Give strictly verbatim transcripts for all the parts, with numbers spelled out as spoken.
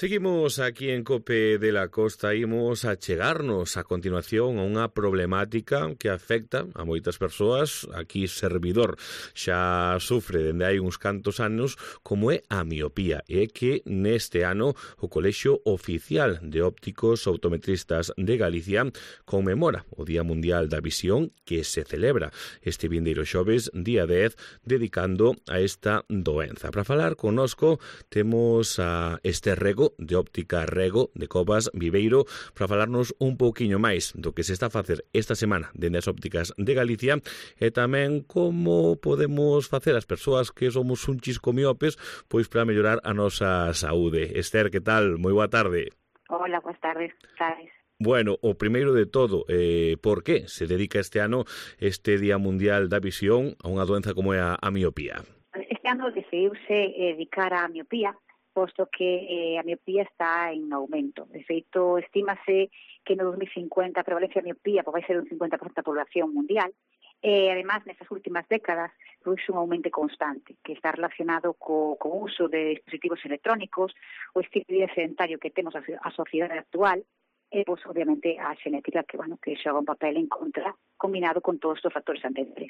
Seguimos aquí en COPE de la Costa, imos a chegarnos a continuación a unha problemática que afecta a moitas persoas. Aquí servidor xa sufre dende hai uns cantos anos, como é a miopía, e que neste ano o Colexio Oficial de Ópticos Optometristas de Galicia conmemora o Día Mundial da Visión, que se celebra este vindeiro xoves, día dez, dedicando a esta doenza. Para falar connosco temos a Esther Rego, de Óptica Rego, de Covas Viveiro, para falarnos un pouquiño máis do que se está a facer esta semana dende as ópticas de Galicia e tamén como podemos facer as persoas que somos un chisco miopes pois para mellorar a nosa saúde. Esther, que tal? Moi boa tarde. Hola, boas tardes. Sabes? Bueno, o primeiro de todo, eh, por que se dedica este ano este Día Mundial da Visión a unha doenza como é a, a miopía? Este ano decidiuse dedicar á miopía, posto que eh, a miopía está en aumento. De feito, estímase que no dos mil cincuenta a prevalencia de miopía vai ser un cincuenta por ciento da población mundial. E, además, nestas últimas décadas, produce un aumento constante, que está relacionado co, co uso de dispositivos electrónicos, o estilo de vida sedentario que temos a, a sociedade actual, e, pois, obviamente, a xenética que, bueno, que xoga un papel en contra, combinado con todos estes factores anteriores.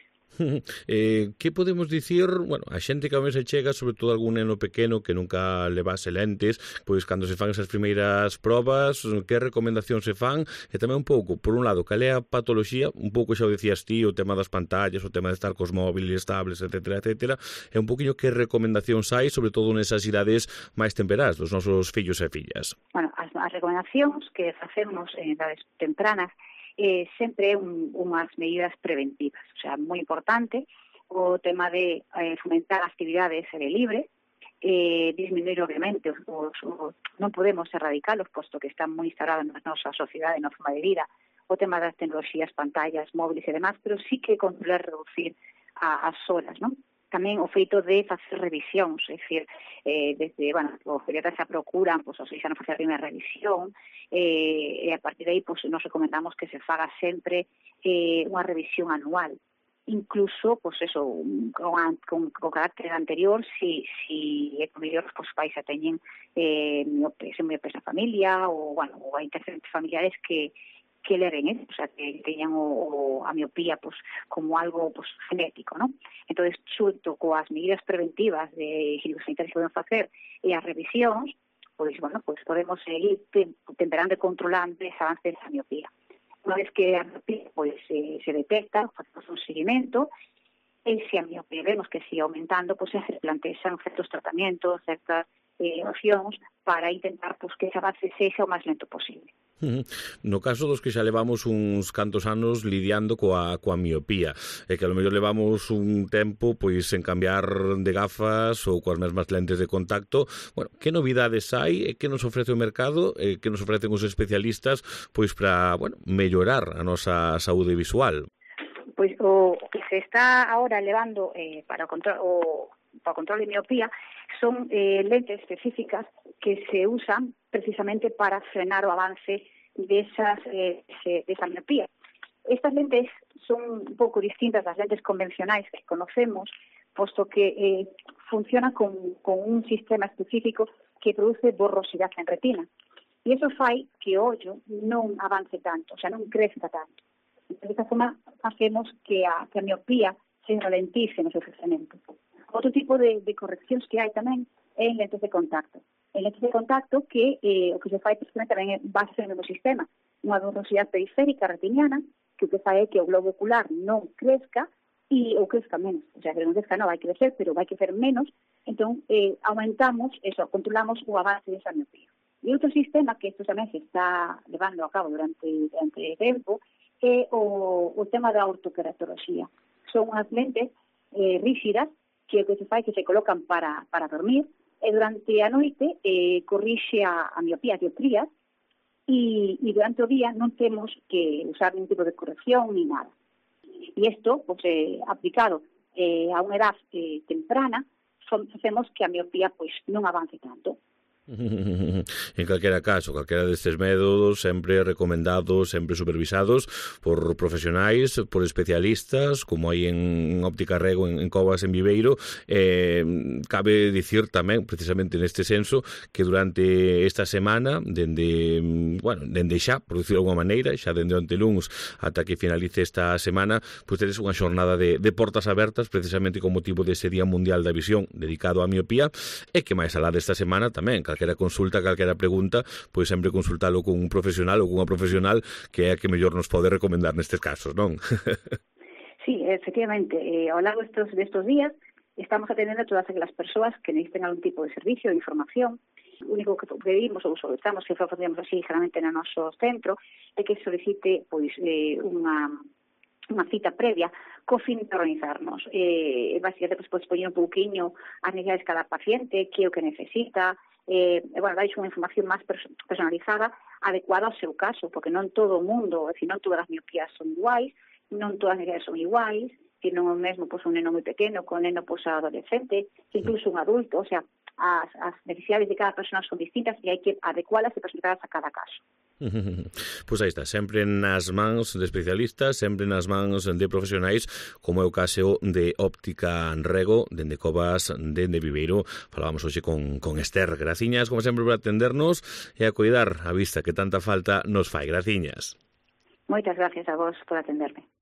eh, que podemos dicir, bueno, a xente que a veces chega, sobre todo algún neno pequeno que nunca levase lentes, pois cando se fan esas primeiras probas, que recomendacións se fan, e tamén un pouco, por un lado, cal é a patoloxía, un pouco xa o dicías ti, o tema das pantallas, o tema de estar cos móviles, tablets, etcétera, etcétera, e un poquinho que recomendacións hai, sobre todo nesas idades máis temperás dos nosos fillos e fillas. Bueno, as, as recomendacións que facemos en edades tempranas Eh, sempre un, unhas medidas preventivas. O sea, moi importante o tema de eh, fomentar actividades ao aire libre, eh, disminuir, obviamente, os, os, os, non podemos erradicalos, posto que están moi instaurados na nosa sociedade, na forma de vida, o tema das tecnoloxías, pantallas, móviles e demás, pero sí que controlar, reducir a, as horas, non? Tamén o feito de facer revisións, é dicir, eh, desde, bueno, os pediatras xa procuran, pois, os xa non facer a primeira revisión, eh, e a partir de aí, pois, nos recomendamos que se faga sempre eh, unha revisión anual. Incluso, pois, eso, con, con, con carácter anterior, si, si é mellor, pois, pais xa teñen eh, miopes, miopes na familia, ou, bueno, ou hai interferentes familiares que que leven, eh? O sea, que teñan o, o, a miopía pues, como algo pues, genético, ¿no? Entonces, xunto coas medidas preventivas de higiene sanitaria que podemos facer e as revisións, pois, bueno, pues podemos seguir temperando e controlando ese avance desa miopía. Unha vez que a miopía pues, eh, se detecta, facemos un seguimento, e se a miopía vemos que sigue aumentando, pues se plantexan certos tratamientos, certas eh, opcións para intentar pues, que ese avance sexa o máis lento posible. No caso dos que xa levamos uns cantos anos lidiando coa, coa miopía, e que a lo mellor levamos un tempo pois en cambiar de gafas ou coas mesmas lentes de contacto, bueno, que novidades hai e que nos ofrece o mercado e que nos ofrecen os especialistas pois para, bueno, mellorar a nosa saúde visual? Pois o que se está ahora levando eh, para o control o para o control de miopía son eh, lentes específicas que se usan precisamente para frenar o avance desas, eh, desa miopía. Estas lentes son un pouco distintas das lentes convencionais que conocemos, posto que eh, funciona con, con un sistema específico que produce borrosidade en retina. E iso fai que o ollo non avance tanto, o sea, non crezca tanto. De esta forma, facemos que a, que a miopía se ralentice no seu crecemento. Outro tipo de, de correccións que hai tamén é en lentes de contacto. En lentes de contacto que eh, o que se fai precisamente tamén é base no mesmo sistema. Unha borrosidade periférica retiniana que o que fai é que o globo ocular non crezca e ou crezca menos. O sea, que non crezca non, vai crecer, pero vai crecer menos. Entón, eh, aumentamos, eso, controlamos o avance desa miopía. E outro sistema que isto tamén se está levando a cabo durante, durante tempo é o, o tema da ortoqueratoloxía. Son unhas lentes eh, rígidas que o que se fai que se colocan para, para dormir e durante a noite eh, corrixe a, a miopía, a dioptría, e, e durante o día non temos que usar ningún tipo de corrección ni nada. E isto, pues, eh, aplicado eh, a unha edad eh, temprana, facemos que a miopía pues, non avance tanto. En calquera caso, calquera destes métodos sempre recomendados, sempre supervisados por profesionais, por especialistas, como hai en Óptica Rego, en, en Covas, en Viveiro. Eh, cabe dicir tamén, precisamente neste senso, que durante esta semana, dende, bueno, dende xa, por dicirlo de alguma maneira, xa dende onte luns ata que finalice esta semana, pois tedes unha xornada de, de portas abertas, precisamente con motivo dese Día Mundial da Visión dedicado á miopía, e que máis alá desta semana tamén, calquera consulta, calquera pregunta, pois sempre consultalo con un profesional ou cunha profesional que é a que mellor nos pode recomendar nestes casos, non? Sí, efectivamente, eh, ao largo destos, destos días estamos atendendo a todas aquelas persoas que necesiten algún tipo de servicio, de información. O único que pedimos ou solicitamos, que facemos así generalmente no noso centro, é que solicite pois eh, unha unha cita previa co fin de organizarnos. Eh, basicamente, pois, poñer un pouquiño as necesidades de cada paciente, que é o que necesita, eh, bueno, dais unha información máis personalizada, adecuada ao seu caso, porque non todo o mundo, é dicir, non todas as miopías son iguais, non todas as necesidades son iguais, que non é o mesmo pois, un neno moi pequeno con un neno pois, adolescente, incluso un adulto, o sea, as, as necesidades de cada persona son distintas e hai que adecualas e personalizadas a cada caso. Pois aí está, sempre nas mans de especialistas, sempre nas mans de profesionais, como é o caso de Óptica Rego, dende Covas, dende Viveiro. Falábamos hoxe con, con Esther. Graciñas, como sempre, por atendernos e a cuidar a vista que tanta falta nos fai. Graciñas. Moitas gracias a vos por atenderme.